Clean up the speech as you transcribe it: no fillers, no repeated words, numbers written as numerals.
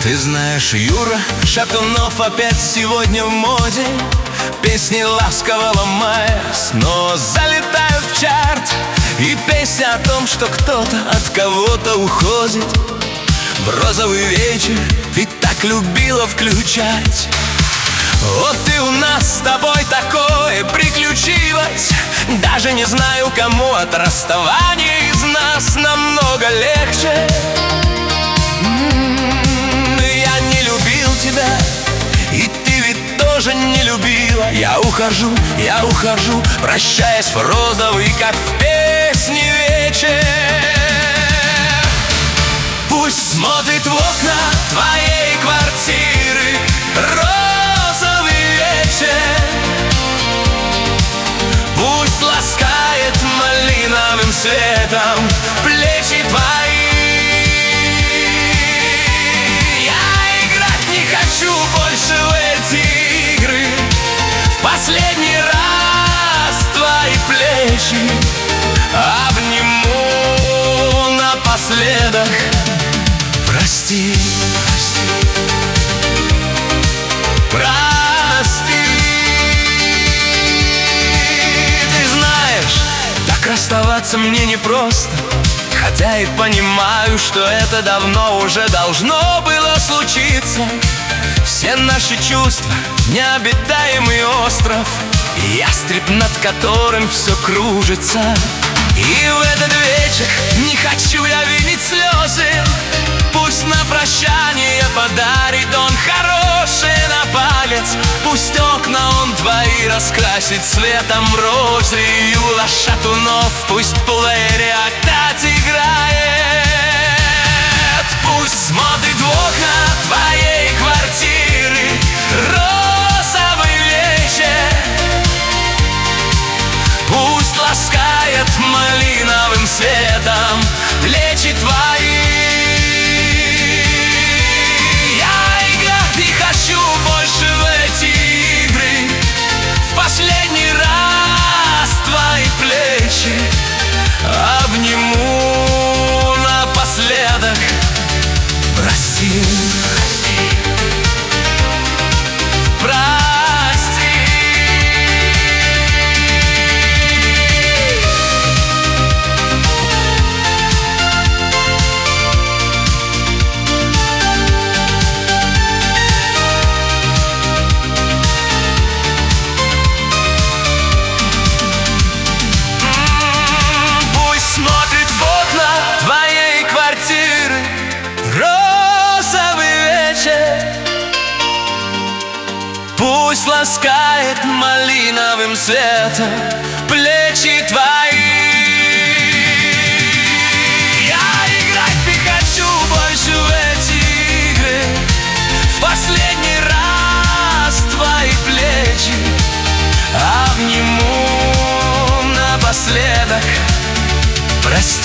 Ты знаешь, Юра Шатунов опять сегодня в моде. Песни ласкового мая снова залетают в чарт. И песня о том, что кто-то от кого-то уходит. В розовый вечер ты так любила включать. Вот и у нас с тобой такое приключилось. Даже не знаю, кому от расставания из нас намного легче. Я не любил тебя, и ты ведь тоже не любила. Я ухожу, прощаясь в розовый, как в песне, вечер. Пусть смотрит в окна твоей квартиры розовый вечер. Пусть ласкает малиновым светом плечи твои. Я играть не хочу больше в эти игры. В последний раз твои плечи обниму напоследок. Прости, прости. Ты знаешь, так расставаться мне непросто. Хотя и понимаю, что это давно уже должно было случиться. Все наши чувства — необитаемый остров, ястреб, над которым все кружится. И в этот вечер не хочу я винить слезы. Пусть на прощание подарит он хорошее на палец. Пусть окна он твои раскрасит цветом розы. Юла Шатунов пусть в плеере опять играет. Пусть смотрит в окна твоей квартиры розовый вечер. Пусть ласкает малиновым светом плечи твои. Больше в эти игры. В последний раз твои плечи обниму напоследок. Прости, прости. Пусть ласкает малиновым светом плечи твои. Я играть не хочу больше в эти игры. В последний раз твои плечи обниму напоследок. Прости.